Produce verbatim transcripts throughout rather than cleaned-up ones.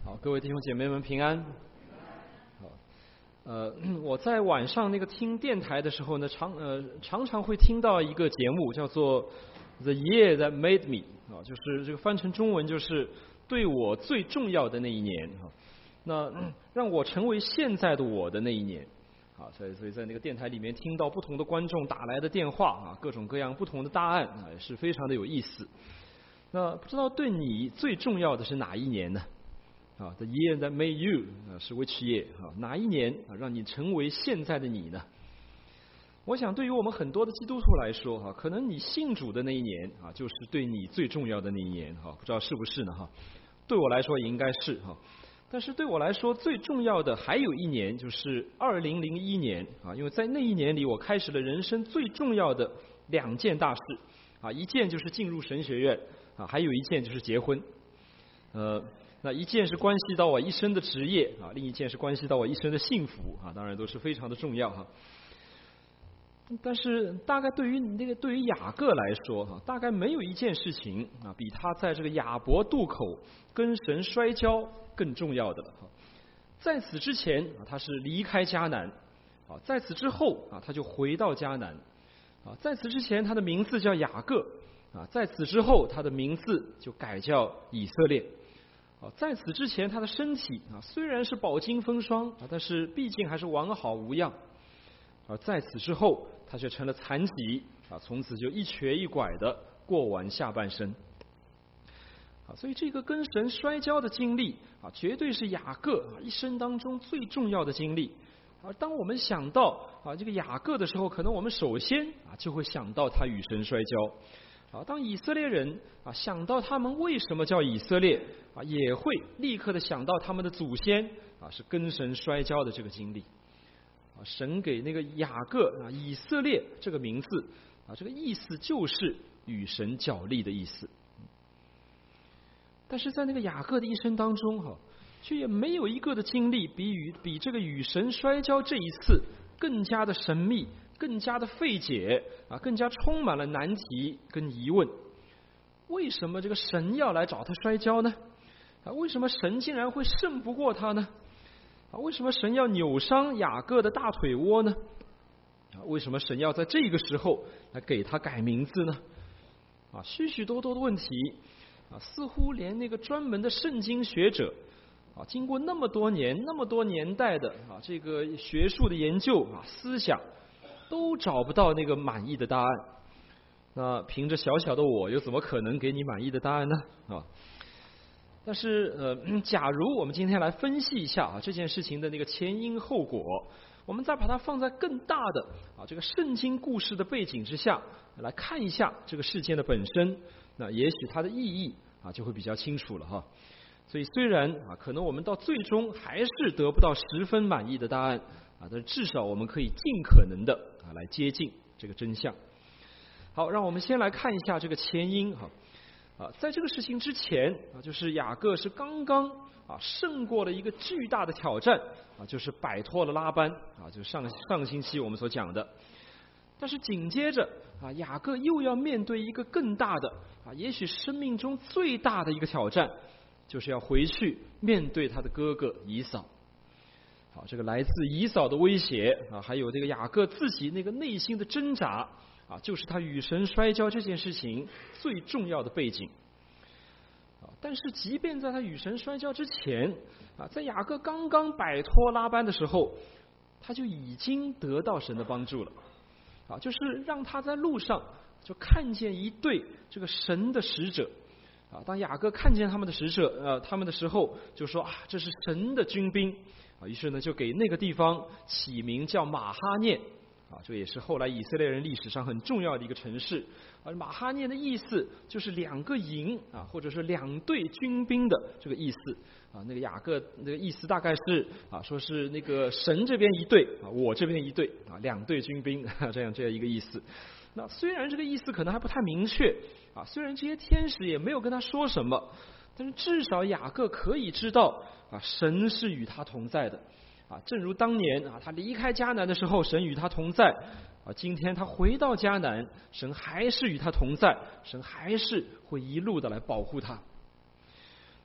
好，各位弟兄姐妹们平安。好，呃，我在晚上那个听电台的时候呢，常呃常常会听到一个节目，叫做《The Year That Made Me》啊，就是这个翻成中文就是对我最重要的那一年啊，那让我成为现在的我的那一年。啊，所以所以在那个电台里面听到不同的观众打来的电话啊，各种各样不同的答案啊，也是非常的有意思。那不知道对你最重要的是哪一年呢？啊 ，The year that made you 啊是 which year 啊？哪一年啊让你成为现在的你呢？我想对于我们很多的基督徒来说哈，可能你信主的那一年啊，就是对你最重要的那一年哈，不知道是不是呢哈？对我来说也应该是哈。但是对我来说最重要的还有一年，就是二零零一年啊，因为在那一年里，我开始了人生最重要的两件大事啊，一件就是进入神学院啊，还有一件就是结婚。呃，那一件是关系到我一生的职业啊，另一件是关系到我一生的幸福啊，当然都是非常的重要哈。但是大概对于那个对于雅各来说哈，大概没有一件事情啊，比他在这个雅博渡口跟神摔跤更重要的了哈。在此之前啊，他是离开迦南啊，在此之后啊，他就回到迦南啊，在此之前他的名字叫雅各啊，在此之后他的名字就改叫以色列啊，在此之前他的身体啊虽然是饱经风霜啊，但是毕竟还是完好无恙。而在此之后，他却成了残疾啊，从此就一瘸一拐的过完下半生。啊，所以这个跟神摔跤的经历啊，绝对是雅各啊一生当中最重要的经历。而当我们想到啊这个雅各的时候，可能我们首先啊就会想到他与神摔跤。啊，当以色列人啊想到他们为什么叫以色列啊，也会立刻的想到他们的祖先啊是跟神摔跤的这个经历。神给那个雅各啊以色列这个名字啊，这个意思就是与神角力的意思。但是在那个雅各的一生当中哈，却也没有一个的经历比与比这个与神摔跤这一次更加的神秘，更加的费解啊，更加充满了难题跟疑问。为什么这个神要来找他摔跤呢？啊，为什么神竟然会胜不过他呢？啊，为什么神要扭伤雅各的大腿窝呢？啊，为什么神要在这个时候来给他改名字呢？啊，许许多多的问题啊，似乎连那个专门的圣经学者啊，经过那么多年、那么多年代的啊这个学术的研究啊思想，都找不到那个满意的答案。那凭着小小的我，又怎么可能给你满意的答案呢？啊？但是呃，假如我们今天来分析一下啊这件事情的那个前因后果，我们再把它放在更大的啊这个圣经故事的背景之下来看一下这个事件的本身，那也许它的意义啊就会比较清楚了哈。所以虽然啊可能我们到最终还是得不到十分满意的答案啊，但是至少我们可以尽可能的啊来接近这个真相。好，让我们先来看一下这个前因哈。啊，在这个事情之前啊，就是雅各是刚刚啊胜过了一个巨大的挑战啊，就是摆脱了拉班啊，就是上上个星期我们所讲的。但是紧接着啊，雅各又要面对一个更大的啊，也许生命中最大的一个挑战，就是要回去面对他的哥哥以扫。好，这个来自以扫的威胁啊，还有这个雅各自己那个内心的挣扎。啊，就是他与神摔跤这件事情最重要的背景。啊，但是即便在他与神摔跤之前，啊，在雅各刚刚摆脱拉班的时候，他就已经得到神的帮助了。啊，就是让他在路上就看见一队这个神的使者。啊，当雅各看见他们的使者，呃，他们的时候，就说啊，这是神的军兵。啊，于是呢，就给那个地方起名叫马哈念。啊，这也是后来以色列人历史上很重要的一个城市。而马哈念的意思就是两个营啊，或者是两队军兵的这个意思啊。那个雅各那个意思大概是啊，说是那个神这边一队啊，我这边一队啊，两队军兵啊，这样这样一个意思。那虽然这个意思可能还不太明确啊，虽然这些天使也没有跟他说什么，但是至少雅各可以知道啊，神是与他同在的。啊，正如当年啊，他离开迦南的时候，神与他同在。啊，今天他回到迦南，神还是与他同在，神还是会一路的来保护他。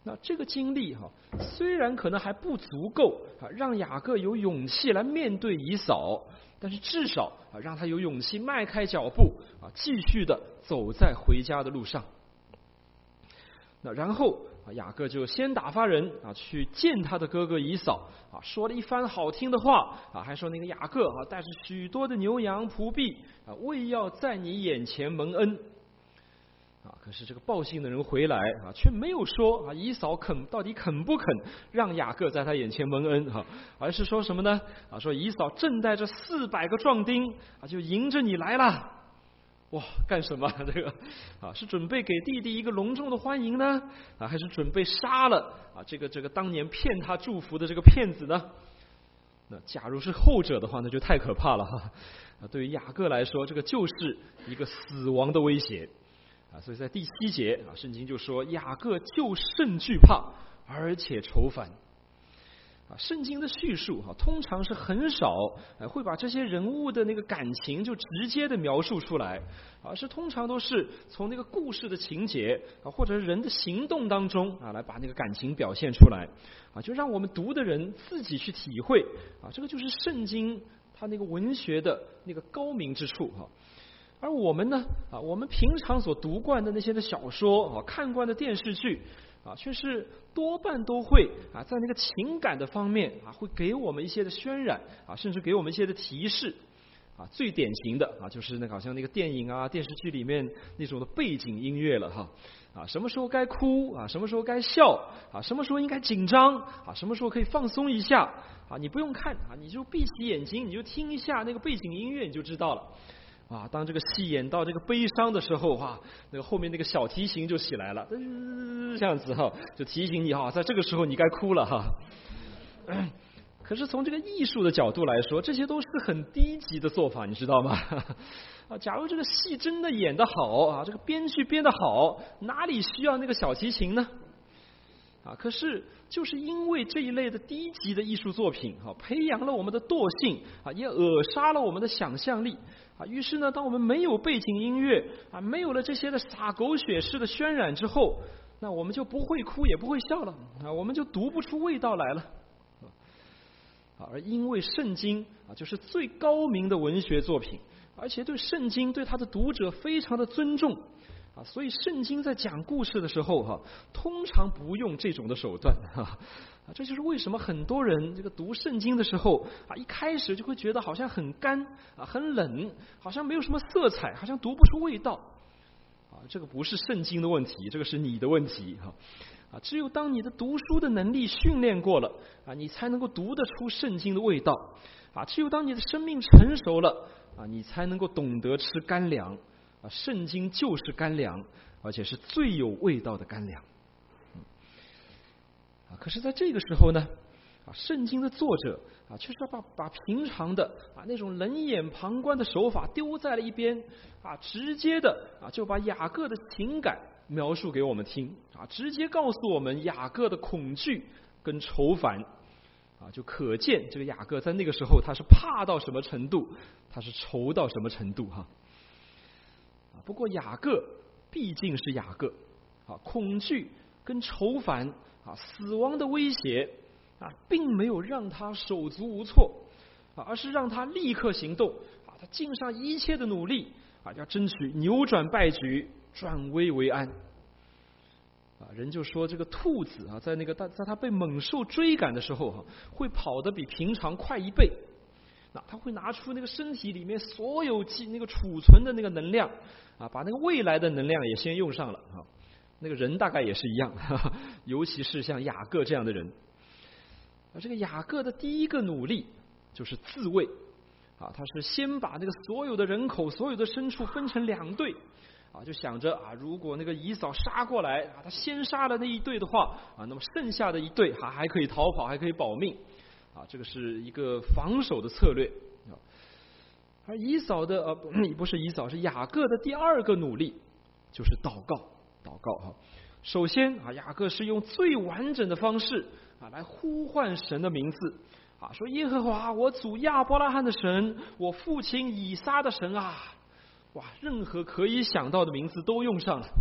那这个经历哈，虽然可能还不足够啊，让雅各有勇气来面对以扫，但是至少啊，让他有勇气迈开脚步啊，继续的走在回家的路上。那然后啊，雅各就先打发人啊去见他的哥哥以扫啊，说了一番好听的话啊，还说那个雅各啊带着许多的牛羊仆婢啊，为要在你眼前蒙恩。啊，可是这个报信的人回来啊，却没有说啊，以扫肯到底肯不肯让雅各在他眼前蒙恩哈、啊，而是说什么呢？啊，说以扫正带着四百个壮丁啊，就迎着你来了。哇，干什么？这个啊，是准备给弟弟一个隆重的欢迎呢？啊，还是准备杀了啊这个这个当年骗他祝福的这个骗子呢？那假如是后者的话，那就太可怕了哈！啊，对于雅各来说，这个就是一个死亡的威胁。啊，所以在第七节啊，圣经就说雅各就甚惧怕，而且愁烦。啊，圣经的叙述啊，通常是很少呃会把这些人物的那个感情就直接的描述出来，而是通常都是从那个故事的情节啊，或者是人的行动当中啊，来把那个感情表现出来啊，就让我们读的人自己去体会啊，这个就是圣经它那个文学的那个高明之处哈。而我们呢啊，我们平常所读惯的那些的小说啊，看惯的电视剧啊，却是多半都会啊，在那个情感的方面啊，会给我们一些的渲染啊，甚至给我们一些的提示啊。最典型的啊，就是那个好像那个电影啊、电视剧里面那种的背景音乐了哈啊，什么时候该哭啊，什么时候该笑啊，什么时候应该紧张啊，什么时候可以放松一下啊，你不用看啊，你就闭起眼睛，你就听一下那个背景音乐，你就知道了。啊，当这个戏演到这个悲伤的时候，哈，那个后面那个小提琴就起来了，呃、这样子哈，就提醒你哈，在这个时候你该哭了哈。可是从这个艺术的角度来说，这些都是很低级的做法，你知道吗？啊，假如这个戏真的演得好啊，这个编剧编得好，哪里需要那个小提琴呢？啊，可是就是因为这一类的低级的艺术作品啊，培养了我们的惰性啊，也扼杀了我们的想象力啊。于是呢，当我们没有背景音乐啊，没有了这些的洒狗血式的渲染之后，那我们就不会哭也不会笑了啊，我们就读不出味道来了。啊，而因为圣经啊，就是最高明的文学作品，而且对圣经对他的读者非常的尊重。啊，所以圣经在讲故事的时候哈、啊，通常不用这种的手段哈、啊，这就是为什么很多人这个读圣经的时候啊，一开始就会觉得好像很干啊，很冷，好像没有什么色彩，好像读不出味道。啊，这个不是圣经的问题，这个是你的问题哈。啊，只有当你的读书的能力训练过了啊，你才能够读得出圣经的味道。啊，只有当你的生命成熟了啊，你才能够懂得吃干粮。啊，圣经就是干粮，而且是最有味道的干粮。嗯、啊，可是在这个时候呢，啊，圣经的作者啊，却是把把平常的啊那种冷眼旁观的手法丢在了一边，啊，直接的啊就把雅各的情感描述给我们听，啊，直接告诉我们雅各的恐惧跟愁烦，啊，就可见这个雅各在那个时候他是怕到什么程度，他是愁到什么程度哈。不过雅各毕竟是雅各啊，恐惧跟愁烦啊，死亡的威胁啊，并没有让他手足无措啊，而是让他立刻行动啊，他尽上一切的努力啊，要争取扭转败局，转危为安啊。人就说这个兔子啊，在那个在它被猛兽追赶的时候哈、啊，会跑得比平常快一倍。那他会拿出那个身体里面所有记那个储存的那个能量啊，把那个未来的能量也先用上了啊。那个人大概也是一样，哈哈，尤其是像雅各这样的人。而这个雅各的第一个努力就是自卫啊，他是先把那个所有的人口、所有的牲畜分成两队啊，就想着啊，如果那个以扫杀过来啊，他先杀了那一队的话啊，那么剩下的一队还还可以逃跑，还可以保命。啊，这个是一个防守的策略啊。而以扫的呃不是以扫，是雅各的第二个努力就是祷告，祷告哈。首先啊，雅各是用最完整的方式啊来呼唤神的名字啊，说耶和华我祖亚伯拉罕的神，我父亲以撒的神啊，哇，任何可以想到的名字都用上了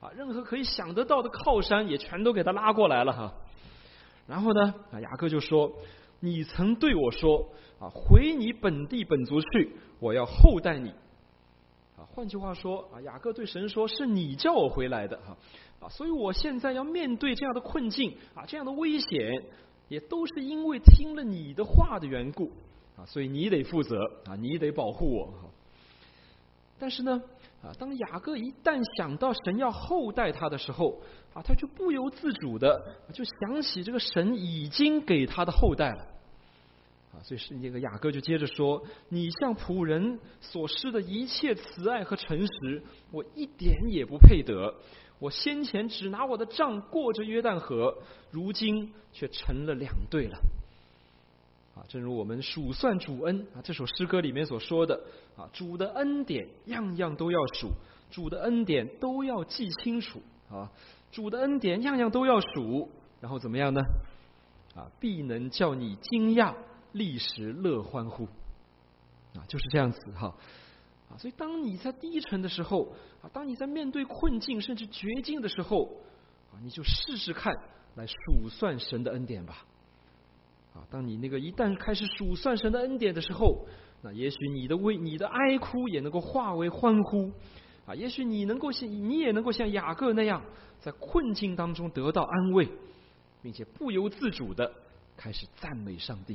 啊，任何可以想得到的靠山也全都给他拉过来了哈。然后呢，啊，雅各就说：“你曾对我说啊，回你本地本族去，我要厚待你。”啊，换句话说啊，雅各对神说：“是你叫我回来的哈，啊，所以我现在要面对这样的困境啊，这样的危险，也都是因为听了你的话的缘故啊，所以你得负责啊，你得保护我。”但是呢，啊，当雅各一旦想到神要厚待他的时候啊，他就不由自主的就想起这个神已经给他的厚待了。啊，所以是那个雅各就接着说：“你向仆人所施的一切慈爱和诚实，我一点也不配得。我先前只拿我的杖过着约旦河，如今却成了两对了。”啊，正如我们数算主恩啊，这首诗歌里面所说的啊，主的恩典样样都要数，主的恩典都要记清楚啊，主的恩典样样都要数，然后怎么样呢？啊，必能叫你惊讶，立时乐欢呼。啊，就是这样子哈。啊，所以当你在低沉的时候啊，当你在面对困境甚至绝境的时候啊，你就试试看来数算神的恩典吧。啊，当你那个一旦开始数算神的恩典的时候，那也许你的为你的哀哭也能够化为欢呼，啊，也许你能够像你也能够像雅各那样，在困境当中得到安慰，并且不由自主的开始赞美上帝。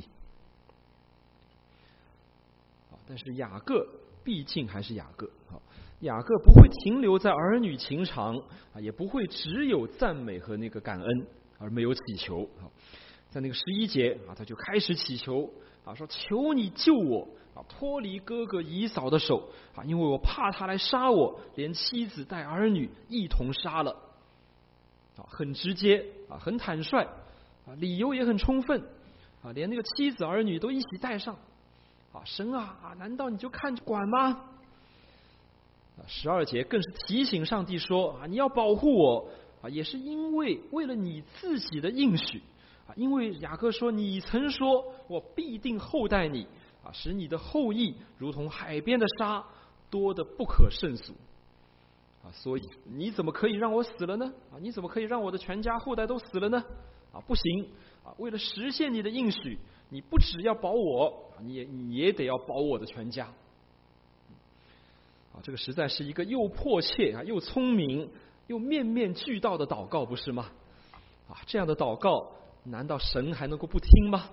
啊，但是雅各毕竟还是雅各，啊，雅各不会停留在儿女情长，啊，也不会只有赞美和那个感恩而没有祈求。啊，在那个十一节啊，他就开始祈求啊，说：“求你救我啊，脱离哥哥以扫的手啊，因为我怕他来杀我，连妻子带儿女一同杀了。”啊，很直接啊，很坦率啊，理由也很充分啊，连那个妻子儿女都一起带上啊，神啊，难道你就看着管吗？啊，十二节更是提醒上帝说啊，你要保护我啊，也是因为为了你自己的应许。啊，因为雅各说：“你曾说我必定厚待你，啊，使你的后裔如同海边的沙，多得不可胜数。”啊，所以你怎么可以让我死了呢？啊，你怎么可以让我的全家后代都死了呢？啊，不行！啊，为了实现你的应许，你不只要保我，你也你也得要保我的全家。啊，这个实在是一个又迫切啊，又聪明又面面俱到的祷告，不是吗？啊，这样的祷告，难道神还能够不听吗？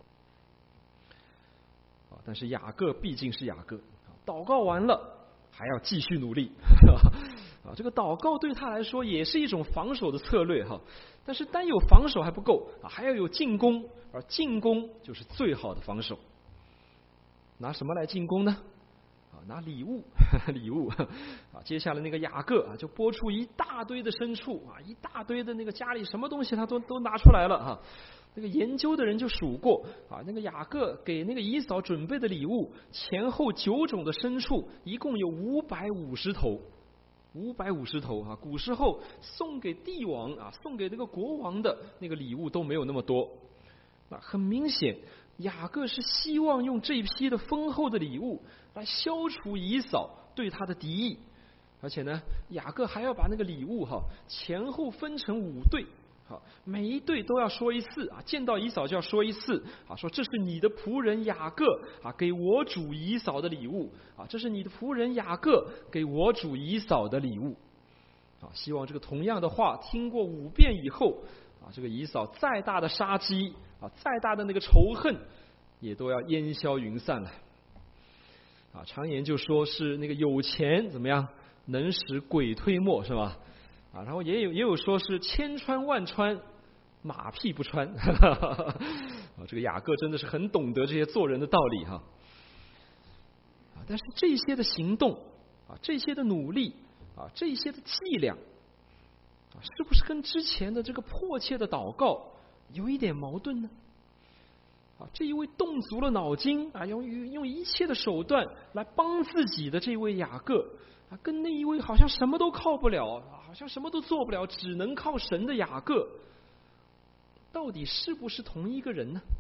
啊，但是雅各毕竟是雅各，祷告完了还要继续努力。啊，这个祷告对他来说也是一种防守的策略哈。但是单有防守还不够啊，还要有进攻，而进攻就是最好的防守。拿什么来进攻呢？啊，拿礼物，礼物啊！接下来那个雅各啊，就拨出一大堆的牲畜啊，一大堆的那个家里什么东西他都都拿出来了哈。那个研究的人就数过啊，那个雅各给那个以扫准备的礼物，前后九种的牲畜，一共有五百五十头，五百五十头啊！古时候送给帝王啊，送给那个国王的那个礼物都没有那么多。那很明显，雅各是希望用这一批的丰厚的礼物来消除以扫对他的敌意，而且呢，雅各还要把那个礼物哈前后分成五队，好，每一队都要说一次啊，见到以扫就要说一次啊，说这是你的仆人雅各啊给我主以扫的礼物啊，这是你的仆人雅各给我主以扫的礼物啊，希望这个同样的话听过五遍以后啊，这个以扫再大的杀机啊，再大的那个仇恨，也都要烟消云散了。啊，常言就说是那个有钱怎么样，能使鬼推磨，是吧？啊，然后也有也有说是千穿万穿，马屁不穿。啊，这个雅各真的是很懂得这些做人的道理哈。啊，但是这些的行动啊，这些的努力啊，这些的伎俩啊，是不是跟之前的这个迫切的祷告有一点矛盾呢？啊，这一位动足了脑筋啊，用用一切的手段来帮自己的这位雅各啊，跟那一位好像什么都靠不了，好像什么都做不了，只能靠神的雅各，到底是不是同一个人呢？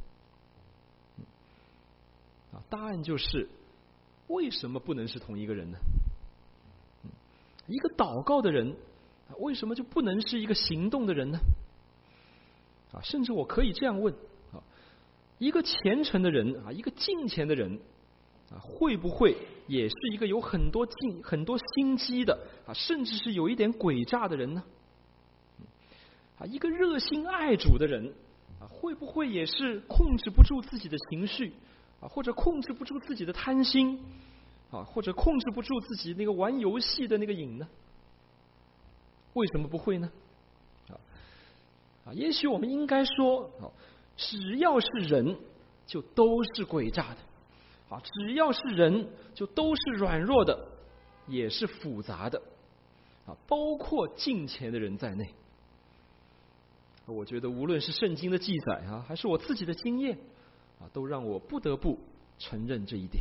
啊，答案就是为什么不能是同一个人呢？一个祷告的人为什么就不能是一个行动的人呢？啊，甚至我可以这样问啊，一个虔诚的人啊，一个敬虔的人啊，会不会也是一个有很多尽很多心机的啊，甚至是有一点诡诈的人呢？啊，一个热心爱主的人啊，会不会也是控制不住自己的情绪啊，或者控制不住自己的贪心啊，或者控制不住自己那个玩游戏的那个瘾呢？为什么不会呢？啊，也许我们应该说，只要是人，就都是诡诈的。啊，只要是人，就都是软弱的，也是复杂的。啊，包括敬虔的人在内。我觉得无论是圣经的记载啊，还是我自己的经验啊，都让我不得不承认这一点。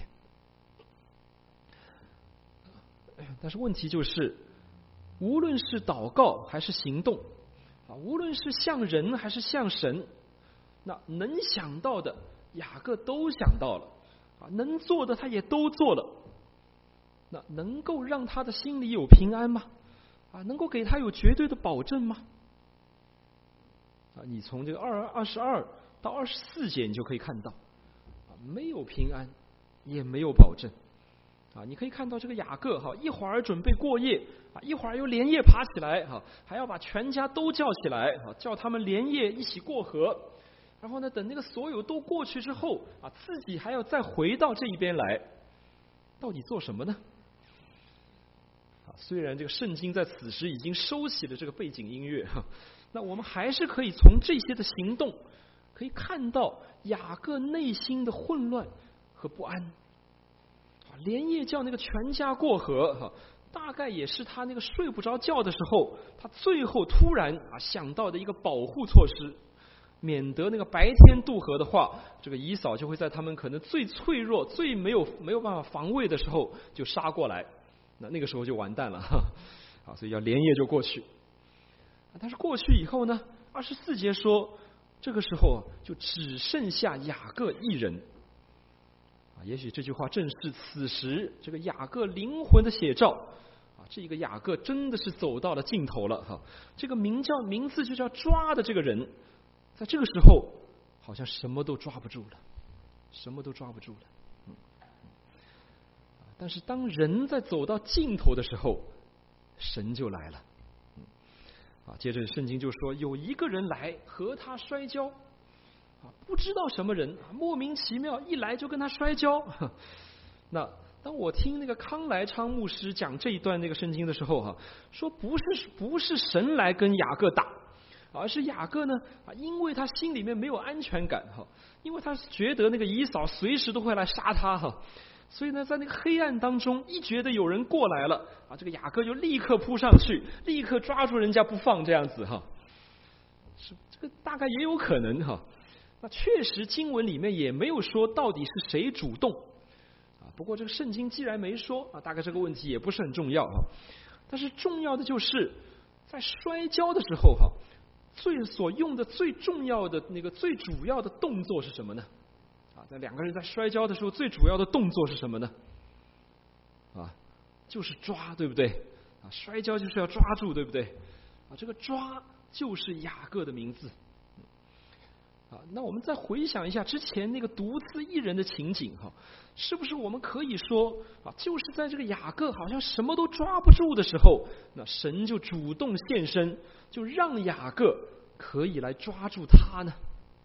但是问题就是，无论是祷告还是行动啊，无论是像人还是像神，那能想到的雅各都想到了啊，能做的他也都做了。那能够让他的心里有平安吗？啊，能够给他有绝对的保证吗？啊，你从这个二二十二到二十四节，你就可以看到，啊，没有平安，也没有保证。啊，你可以看到这个雅各哈，一会儿准备过夜啊，一会儿又连夜爬起来哈，还要把全家都叫起来啊，叫他们连夜一起过河。然后呢，等那个所有都过去之后啊，自己还要再回到这一边来，到底做什么呢？啊，虽然这个圣经在此时已经收起了这个背景音乐哈，那我们还是可以从这些的行动，可以看到雅各内心的混乱和不安。连夜叫那个全家过河哈，大概也是他那个睡不着觉的时候，他最后突然啊想到的一个保护措施，免得那个白天渡河的话，这个以扫就会在他们可能最脆弱、最没有没有办法防卫的时候就杀过来，那那个时候就完蛋了哈，啊，所以要连夜就过去。但是过去以后呢，二十四节说，这个时候就只剩下雅各一人。也许这句话正是此时这个雅各灵魂的写照啊！这个雅各真的是走到了尽头了哈！这个名叫名字就叫抓的这个人，在这个时候好像什么都抓不住了，什么都抓不住了。嗯，但是当人在走到尽头的时候，神就来了。嗯，啊，接着圣经就说，有一个人来和他摔跤。啊，不知道什么人，莫名其妙一来就跟他摔跤。那当我听那个康来昌牧师讲这一段那个圣经的时候，哈，说不是不是神来跟雅各打，而是雅各呢啊，因为他心里面没有安全感哈，因为他觉得那个以扫随时都会来杀他哈，所以呢，在那个黑暗当中，一觉得有人过来了啊，这个雅各就立刻扑上去，立刻抓住人家不放，这样子哈，是这个大概也有可能哈。那确实经文里面也没有说到底是谁主动啊，不过这个圣经既然没说啊，大概这个问题也不是很重要啊。但是重要的就是在摔跤的时候哈，最所用的最重要的那个最主要的动作是什么呢？啊，在两个人在摔跤的时候，最主要的动作是什么呢？啊，就是抓，对不对？啊，摔跤就是要抓住，对不对？啊，这个抓就是雅各的名字。啊，那我们再回想一下之前那个独自一人的情景哈，是不是我们可以说啊，就是在这个雅各好像什么都抓不住的时候，那神就主动现身，就让雅各可以来抓住他呢？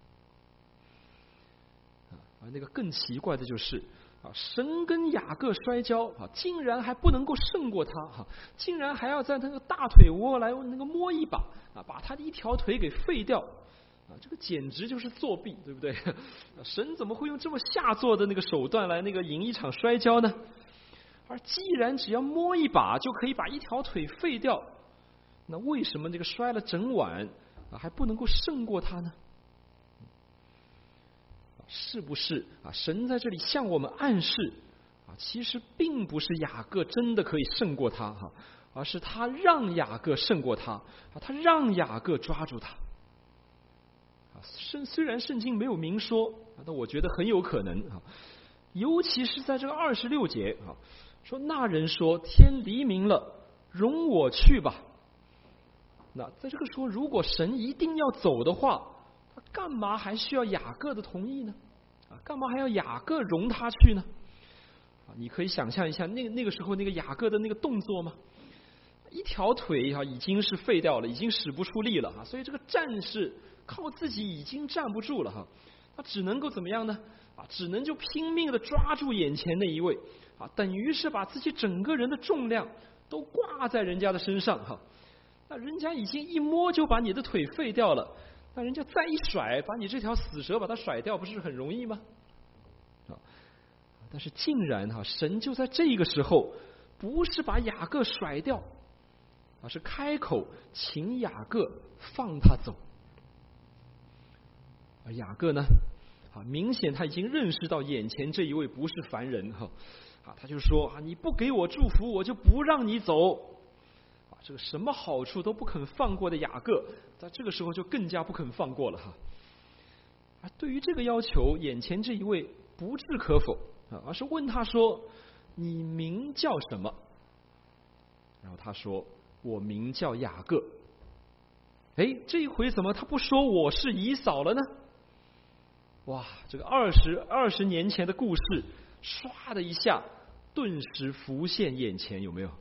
啊，那个更奇怪的就是啊，神跟雅各摔跤啊，竟然还不能够胜过他哈，竟然还要在那个大腿窝来那个摸一把啊，把他的一条腿给废掉。啊，这个简直就是作弊，对不对？神怎么会用这么下作的那个手段来那个赢一场摔跤呢？而既然只要摸一把就可以把一条腿废掉，那为什么这个摔了整晚啊还不能够胜过他呢？是不是啊？神在这里向我们暗示啊，其实并不是雅各真的可以胜过他哈，而是他让雅各胜过他啊，他让雅各抓住他。圣虽然圣经没有明说，但我觉得很有可能啊，尤其是在这个二十六节啊，说那人说天黎明了，容我去吧。 那在这个时候，如果神一定要走的话，他干嘛还需要雅各的同意呢？啊，干嘛还要雅各容他去呢？啊，你可以想象一下那那个时候那个雅各的那个动作吗？一条腿啊已经是废掉了，已经使不出力了啊，所以这个站是靠自己已经站不住了哈，他只能够怎么样呢？啊，只能就拼命的抓住眼前那一位啊，等于是把自己整个人的重量都挂在人家的身上哈。那人家已经一摸就把你的腿废掉了，那人家再一甩，把你这条死蛇把它甩掉，不是很容易吗？啊，但是竟然哈，神就在这个时候，不是把雅各甩掉，而是开口请雅各放他走。而雅各呢，啊，明显他已经认识到眼前这一位不是凡人哈，啊，他就说啊，你不给我祝福，我就不让你走。这个什么好处都不肯放过的雅各，在这个时候就更加不肯放过了哈。啊，对于这个要求，眼前这一位不置可否啊，而是问他说：“你名叫什么？”然后他说：“我名叫雅各。”哎，这一回怎么他不说我是以扫了呢？哇，这个二十二十年前的故事，唰的一下，顿时浮现眼前，有没有？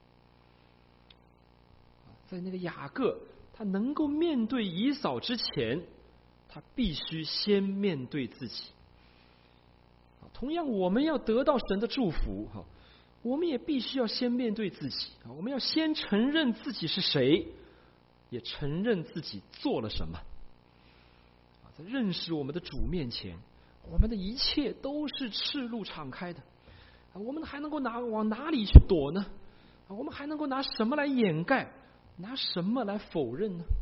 在那个雅各他能够面对以扫之前，他必须先面对自己。同样，我们要得到神的祝福，我们也必须要先面对自己，我们要先承认自己是谁，也承认自己做了什么。在认识我们的主面前，我们的一切都是赤露敞开的，我们还能够拿往哪里去躲呢？我们还能够拿什么来掩盖？拿什么来否认呢？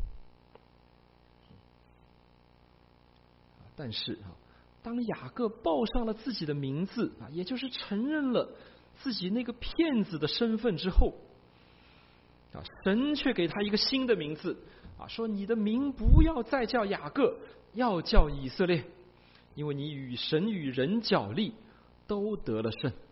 但是啊，当雅各报上了自己的名字啊，也就是承认了自己那个骗子的身份之后，啊，神却给他一个新的名字啊，说你的名不要再叫雅各，要叫以色列，因为你与神与人角力都得了胜。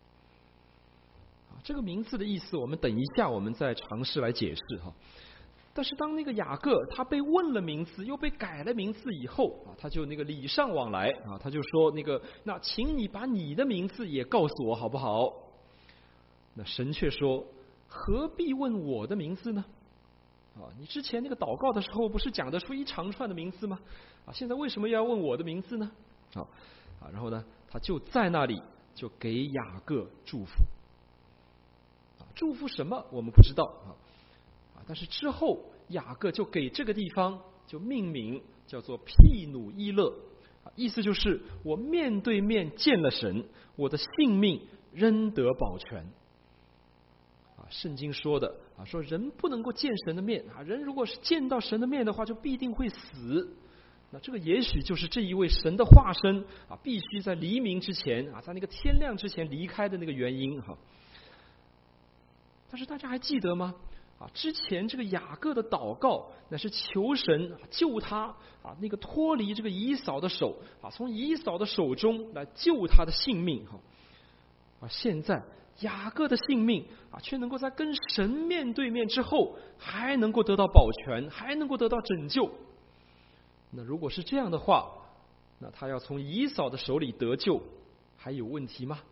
这个名字的意思，我们等一下我们再尝试来解释哈。但是当那个雅各他被问了名字，又被改了名字以后啊，他就那个礼尚往来啊，他就说那个那请你把你的名字也告诉我好不好？那神却说何必问我的名字呢？啊，你之前那个祷告的时候不是讲得出一长串的名字吗？啊，现在为什么要问我的名字呢？啊啊，然后呢，他就在那里就给雅各祝福。祝福什么我们不知道啊，但是之后雅各就给这个地方就命名叫做毗努伊勒，意思就是我面对面见了神，我的性命仍得保全。啊，圣经说的啊，说人不能够见神的面啊，人如果是见到神的面的话，就必定会死。那这个也许就是这一位神的化身啊，必须在黎明之前啊，在那个天亮之前离开的那个原因哈。但是大家还记得吗？啊，之前这个雅各的祷告，那是求神救他啊，那个脱离这个以扫的手啊，从以扫的手中来救他的性命哈。啊，现在雅各的性命啊，却能够在跟神面对面之后，还能够得到保全，还能够得到拯救。那如果是这样的话，那他要从以扫的手里得救，还有问题吗？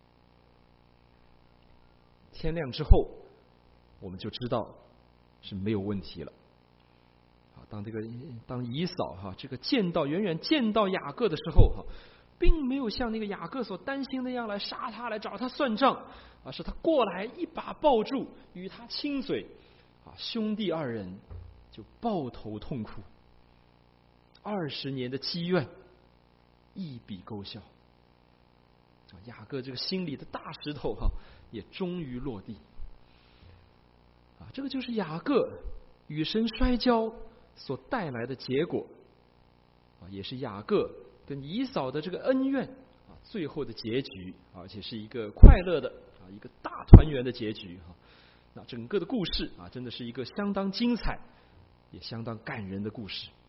天亮之后，我们就知道是没有问题了。啊，当这个当以扫哈这个见到远远见到雅各的时候哈，并没有像那个雅各所担心那样来杀他，来找他算账，而是他过来一把抱住，与他亲嘴，啊，兄弟二人就抱头痛哭。二十年的积怨一笔勾销，雅各这个心里的大石头哈也终于落地。啊，这个就是雅各与神摔跤所带来的结果，啊，也是雅各跟以扫的这个恩怨啊最后的结局，而且是一个快乐的啊一个大团圆的结局哈。那整个的故事啊，真的是一个相当精彩，也相当感人的故事。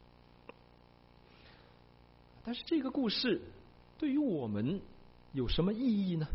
但是这个故事对于我们有什么意义呢？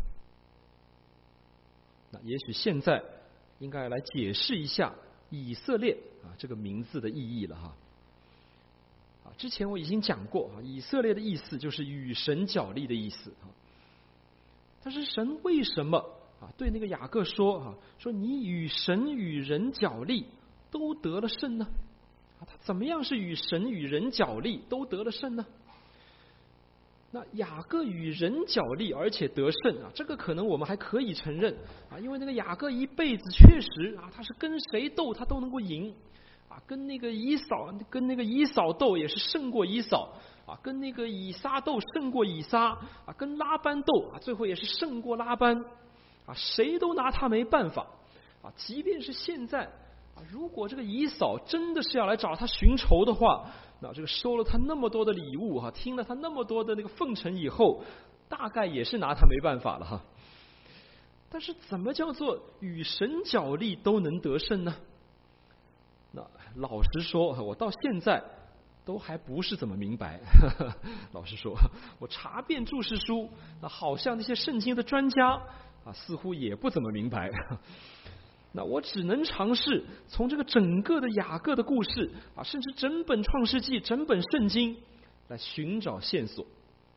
那也许现在应该来解释一下以色列啊这个名字的意义了哈。啊，之前我已经讲过啊，以色列的意思就是与神角力的意思啊。但是神为什么啊对那个雅各说啊，说你与神与人角力都得了胜呢？啊，他怎么样是与神与人角力都得了胜呢？那雅各与人角力而且得胜啊，这个可能我们还可以承认啊，因为那个雅各一辈子确实啊，他是跟谁斗他都能够赢啊，跟那个以扫跟那个以扫斗也是胜过以扫啊，跟那个以撒斗胜过以撒啊，跟拉班斗啊，最后也是胜过拉班啊，谁都拿他没办法啊，即便是现在啊，如果这个以扫真的是要来找他寻仇的话，那这个收了他那么多的礼物哈，听了他那么多的那个奉承以后，大概也是拿他没办法了哈。但是怎么叫做与神角力都能得胜呢？那老实说，我到现在都还不是怎么明白。老实说，我查遍注释书，那好像那些圣经的专家啊，似乎也不怎么明白。那我只能尝试从这个整个的雅各的故事啊，甚至整本创世纪、整本圣经来寻找线索。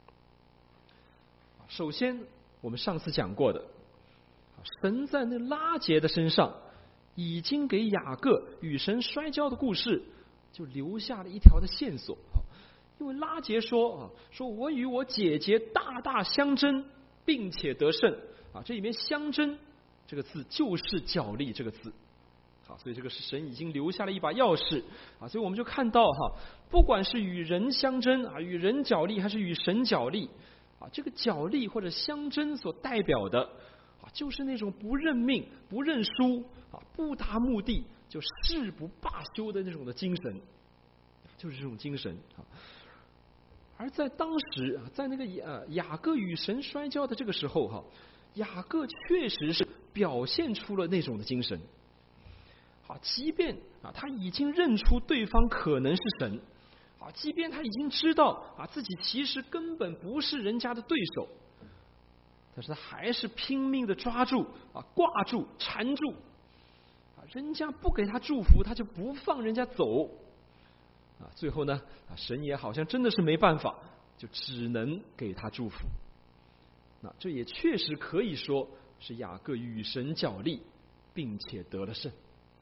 首先，我们上次讲过的，神在那拉结的身上已经给雅各与神摔跤的故事就留下了一条的线索。因为拉结说啊，说我与我姐姐大大相争，并且得胜啊，这里面相争这个字就是角力这个字，好，所以这个是神已经留下了一把钥匙啊，所以我们就看到哈，不管是与人相争啊，与人角力还是与神角力啊，这个角力或者相争所代表的啊，就是那种不认命、不认输啊、不达目的就誓不罢休的那种的精神，就是这种精神啊。而在当时啊，在那个呃雅各与神摔跤的这个时候哈，雅各确实是表现出了那种的精神。好，即便啊他已经认出对方可能是神，啊，即便他已经知道啊自己其实根本不是人家的对手，但是他还是拼命的抓住啊挂住缠住，啊人家不给他祝福，他就不放人家走。啊，最后呢，啊，神也好像真的是没办法，就只能给他祝福。那这也确实可以说是雅各与神角力，并且得了胜。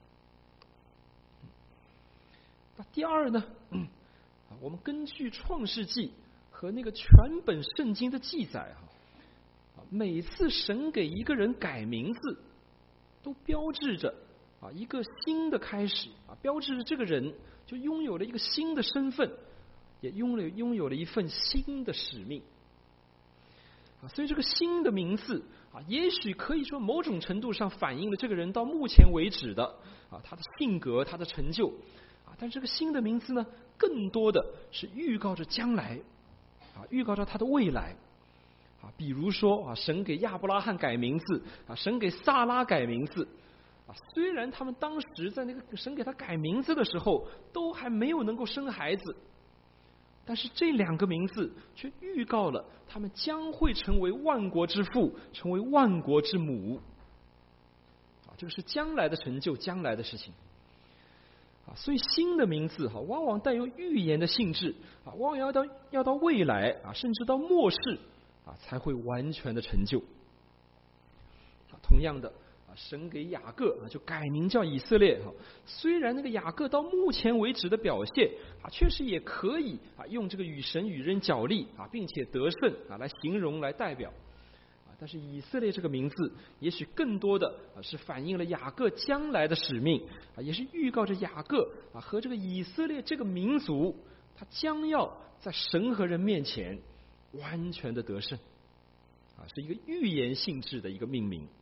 那第二呢，嗯，我们根据创世纪和那个全本圣经的记载啊，每次神给一个人改名字，都标志着啊一个新的开始啊，标志着这个人就拥有了一个新的身份，也拥有拥有了一份新的使命啊。所以这个新的名字啊，也许可以说某种程度上反映了这个人到目前为止的啊他的性格、他的成就啊。但这个新的名字呢，更多的是预告着将来啊，预告着他的未来啊。比如说啊，神给亚伯拉罕改名字啊，神给撒拉改名字。啊，虽然他们当时在那个神给他改名字的时候，都还没有能够生孩子，但是这两个名字却预告了他们将会成为万国之父，成为万国之母。啊，这个是将来的成就，将来的事情。啊，所以新的名字哈，往往带有预言的性质啊，往往要到要到未来啊，甚至到末世啊，才会完全的成就。啊，同样的。神给雅各啊，就改名叫以色列哈。虽然那个雅各到目前为止的表现啊，确实也可以啊，用这个与神与人角力啊，并且得胜啊来形容来代表啊，但是以色列这个名字，也许更多的啊是反映了雅各将来的使命啊，也是预告着雅各啊和这个以色列这个民族，他将要在神和人面前完全的得胜啊，是一个预言性质的一个命名。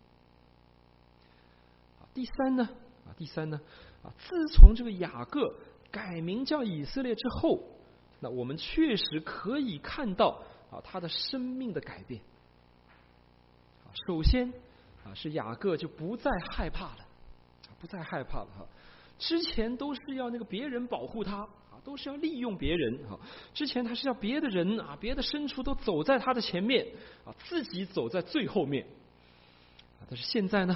第三呢，啊，第三呢，啊，自从这个雅各改名叫以色列之后，那我们确实可以看到啊他的生命的改变。啊，首先啊是雅各就不再害怕了，不再害怕了哈。之前都是要那个别人保护他啊，都是要利用别人哈。之前他是要别的人啊，别的牲畜都走在他的前面啊，自己走在最后面。啊，但是现在呢？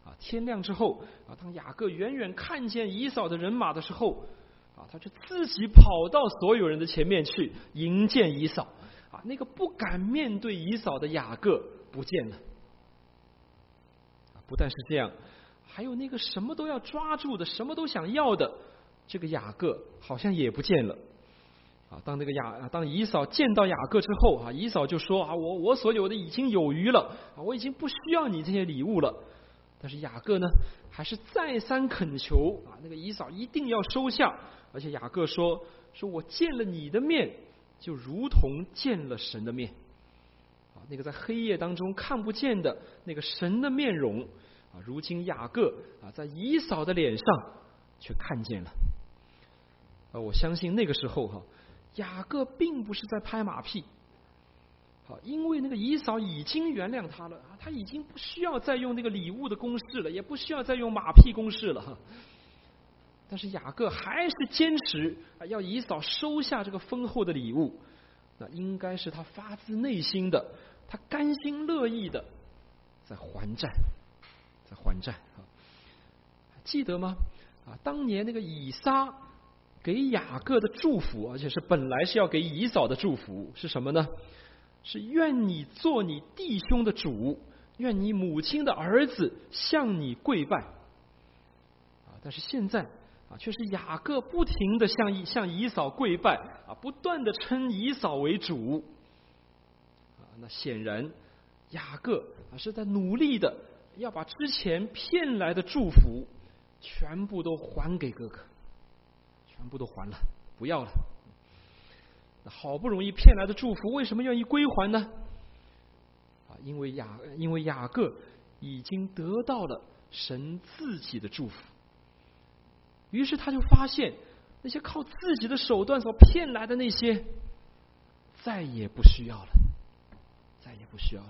啊，天亮之后啊，当雅各远远看见以扫的人马的时候啊，他就自己跑到所有人的前面去迎见以扫啊，那个不敢面对以扫的雅各不见了。不但是这样，还有那个什么都要抓住的，什么都想要的这个雅各好像也不见了。啊，当那个雅当以扫见到雅各之后啊，以扫就说啊，我我所有的已经有余了啊，我已经不需要你这些礼物了。但是雅各呢，还是再三恳求啊，那个以扫一定要收下。而且雅各说，说我见了你的面，就如同见了神的面。啊，那个在黑夜当中看不见的那个神的面容啊，如今雅各啊，在以扫的脸上却看见了。啊，我相信那个时候哈，雅各并不是在拍马屁。好，因为那个以扫已经原谅他了，他已经不需要再用那个礼物的公式了，也不需要再用马屁公式了。但是雅各还是坚持要以扫收下这个丰厚的礼物，那应该是他发自内心的，他甘心乐意的在还债，在还债啊！记得吗？啊，当年那个以撒给雅各的祝福，而且是本来是要给以扫的祝福，是什么呢？是愿你做你弟兄的主，愿你母亲的儿子向你跪拜。啊，但是现在啊，却是雅各不停的向以向以扫跪拜啊，不断的称以扫为主。啊，那显然雅各啊是在努力的要把之前骗来的祝福全部都还给哥哥，全部都还了，不要了。好不容易骗来的祝福，为什么愿意归还呢？啊，因为雅因为雅各已经得到了神自己的祝福，于是他就发现那些靠自己的手段所骗来的那些，再也不需要了，再也不需要了。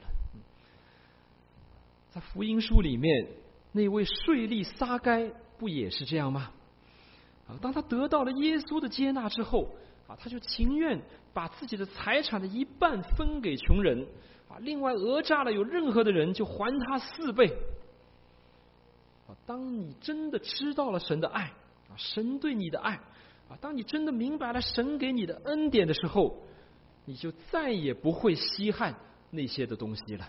在福音书里面，那位税吏撒该不也是这样吗？啊，当他得到了耶稣的接纳之后，啊，他就情愿把自己的财产的一半分给穷人，啊，另外讹诈了有任何的人就还他四倍。啊，当你真的知道了神的爱，啊，神对你的爱，啊，当你真的明白了神给你的恩典的时候，你就再也不会稀罕那些的东西了。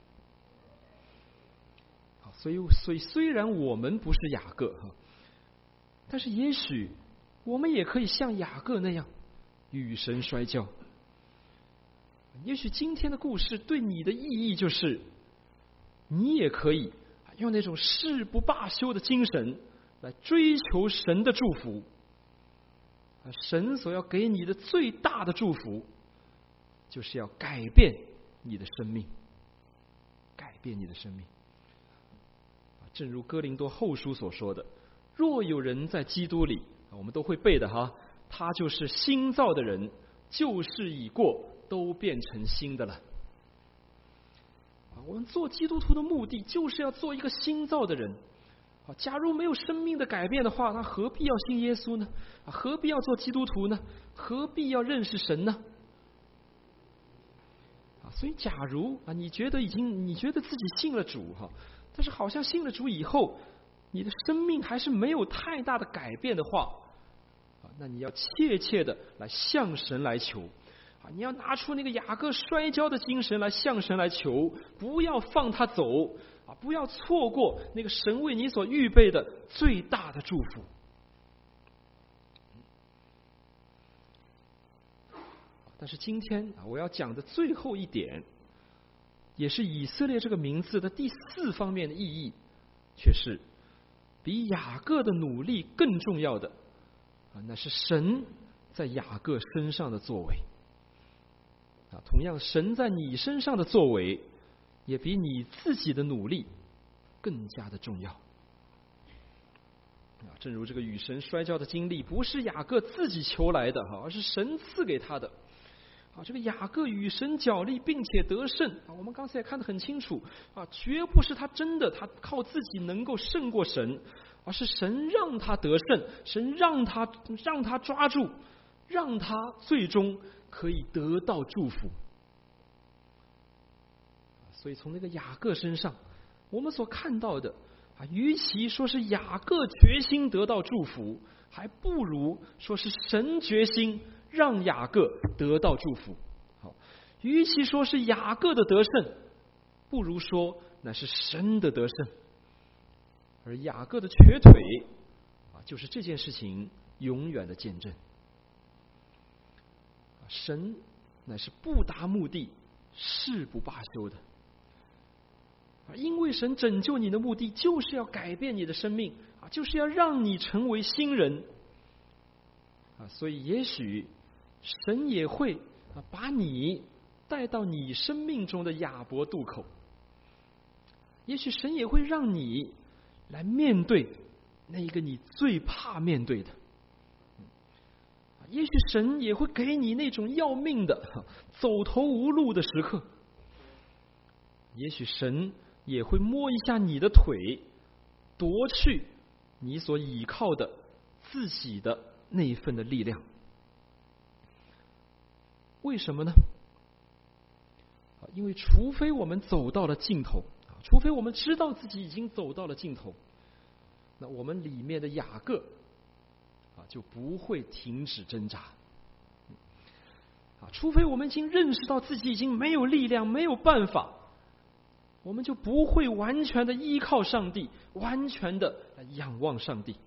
啊，所以，所以虽然我们不是雅各，但是也许我们也可以像雅各那样与神摔跤。也许今天的故事对你的意义就是，你也可以用那种誓不罢休的精神来追求神的祝福。神所要给你的最大的祝福，就是要改变你的生命，改变你的生命。正如哥林多后书所说的，若有人在基督里，我们都会背的哈，他就是新造的人，旧事已过，都变成新的了。我们做基督徒的目的就是要做一个新造的人。假如没有生命的改变的话，那何必要信耶稣呢？何必要做基督徒呢？何必要认识神呢？所以假如啊，你觉得已经你觉得自己信了主哈，但是好像信了主以后，你的生命还是没有太大的改变的话，那你要切切的来向神来求啊！你要拿出那个雅各摔跤的精神来向神来求，不要放他走啊！不要错过那个神为你所预备的最大的祝福。但是今天啊，我要讲的最后一点，也是以色列这个名字的第四方面的意义，却是比雅各的努力更重要的啊，那是神在雅各身上的作为啊。同样，神在你身上的作为，也比你自己的努力更加的重要啊。正如这个与神摔跤的经历，不是雅各自己求来的哈，而是神赐给他的。啊，这个雅各与神角力并且得胜啊，我们刚才也看得很清楚啊，绝不是他真的他靠自己能够胜过神，而是神让他得胜，神让他让他抓住，让他最终可以得到祝福。所以从那个雅各身上，我们所看到的啊，与其说是雅各决心得到祝福，还不如说是神决心让雅各得到祝福。好，与其说是雅各的得胜，不如说那是神的得胜。而雅各的瘸腿啊，就是这件事情永远的见证。神乃是不达目的誓不罢休的。因为神拯救你的目的就是要改变你的生命啊，就是要让你成为新人啊，所以也许神也会啊把你带到你生命中的雅博渡口，也许神也会让你来面对那一个你最怕面对的，也许神也会给你那种要命的走投无路的时刻，也许神也会摸一下你的腿，夺去你所倚靠的自己的那一份的力量。为什么呢？因为除非我们走到了尽头，除非我们知道自己已经走到了尽头，那我们里面的雅各啊就不会停止挣扎。啊，除非我们已经认识到自己已经没有力量，没有办法，我们就不会完全的依靠上帝，完全的仰望上帝。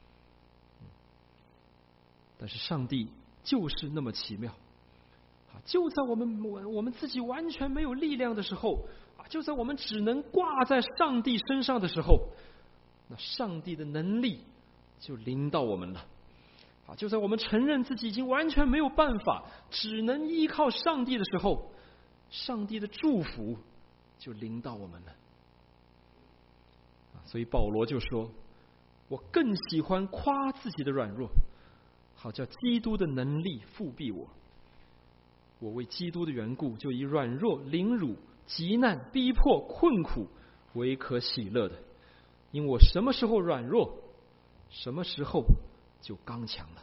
但是上帝就是那么奇妙啊！就在我们我们自己完全没有力量的时候啊，就在我们只能挂在上帝身上的时候，那上帝的能力就临到我们了啊！就在我们承认自己已经完全没有办法，只能依靠上帝的时候，上帝的祝福就临到我们了。所以保罗就说，我更喜欢夸自己的软弱，好叫基督的能力覆庇我。我为基督的缘故，就以软弱、凌辱、急难、逼迫、困苦为可喜乐的，因我什么时候软弱，什么时候就刚强了。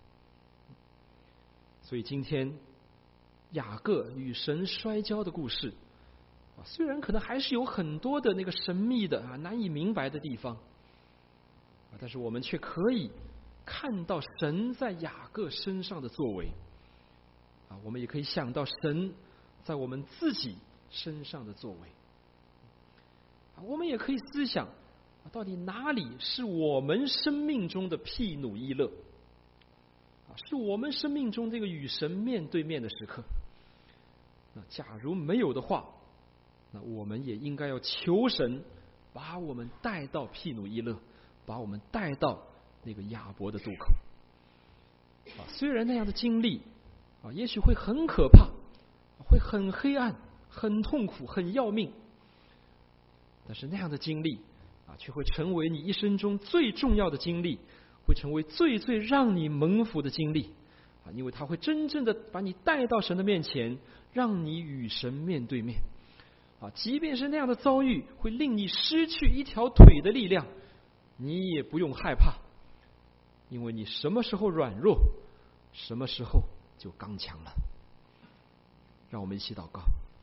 所以今天雅各与神摔跤的故事，虽然可能还是有很多的那个神秘的啊难以明白的地方，但是我们却可以看到神在雅各身上的作为啊，我们也可以想到神在我们自己身上的作为啊，我们也可以思想到底哪里是我们生命中的毗努伊勒啊，是我们生命中这个与神面对面的时刻。那假如没有的话，那我们也应该要求神把我们带到毗努伊勒，把我们带到那个雅博的渡口啊。虽然那样的经历啊，也许会很可怕，会很黑暗，很痛苦，很要命，但是那样的经历啊，却会成为你一生中最重要的经历，会成为最最让你蒙福的经历啊，因为它会真正的把你带到神的面前，让你与神面对面啊。即便是那样的遭遇会令你失去一条腿的力量，你也不用害怕，因为你什么时候软弱，什么时候就刚强了。让我们一起祷告。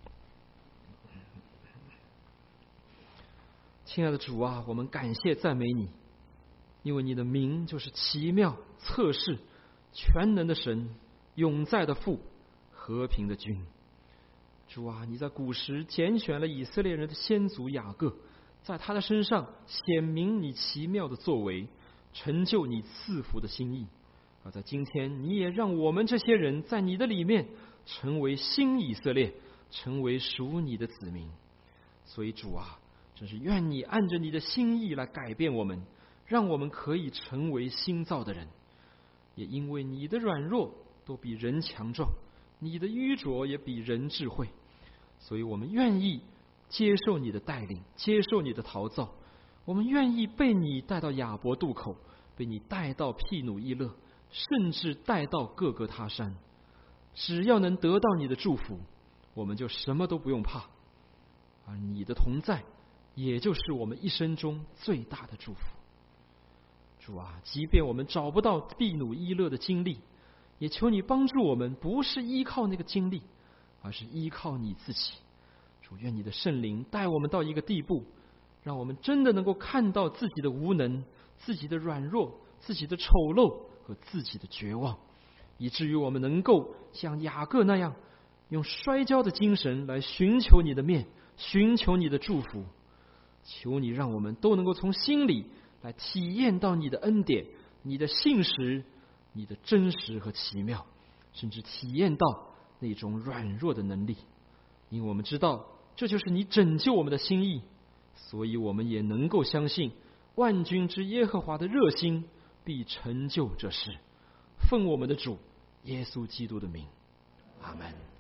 亲爱的主啊，我们感谢赞美你，因为你的名就是奇妙、测试、全能的神，永在的父，和平的君。主啊，你在古时拣选了以色列人的先祖雅各，在他的身上显明你奇妙的作为，成就你赐福的心意。而在今天，你也让我们这些人在你的里面成为新以色列，成为属你的子民。所以主啊，真是愿你按着你的心意来改变我们，让我们可以成为新造的人。也因为你的软弱都比人强壮，你的愚拙也比人智慧，所以我们愿意接受你的带领，接受你的陶造，我们愿意被你带到雅博渡口，被你带到毗努伊勒，甚至带到各个他山。只要能得到你的祝福，我们就什么都不用怕，而你的同在也就是我们一生中最大的祝福。主啊，即便我们找不到毗努伊勒的经历，也求你帮助我们，不是依靠那个经历，而是依靠你自己。主，愿你的圣灵带我们到一个地步， 让我们真的能够看到自己的无能、自己的软弱、自己的丑陋和自己的绝望，以至于我们能够像雅各那样，用摔跤的精神来寻求你的面，寻求你的祝福。求你让我们都能够从心里来体验到你的恩典、你的信实、你的真实和奇妙，甚至体验到那种软弱的能力。因为我们知道这就是你拯救我们的心意，所以我们也能够相信万军之耶和华的热心必成就这事。奉我们的主耶稣基督的名，阿们。